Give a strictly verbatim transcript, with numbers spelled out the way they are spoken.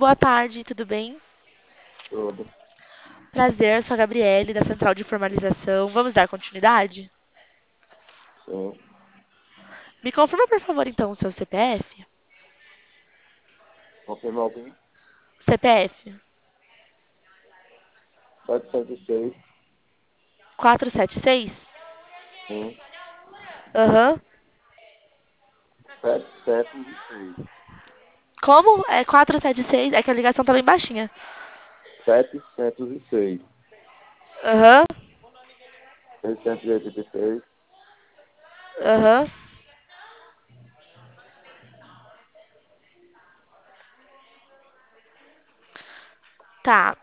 boa tarde, tudo bem? Tudo. Prazer, sou a Gabriele, da Central de Formalização. Vamos dar continuidade? Sim. Me confirma, por favor, então, o seu C P F? Confirma alguém? C P F setecentos e seis. quatrocentos e setenta e seis? Sim. Aham. setecentos e seis. Como? É quatrocentos e setenta e seis? É que a ligação tá bem baixinha. setecentos e seis. Aham. seiscentos e oitenta e seis. Aham. Tá.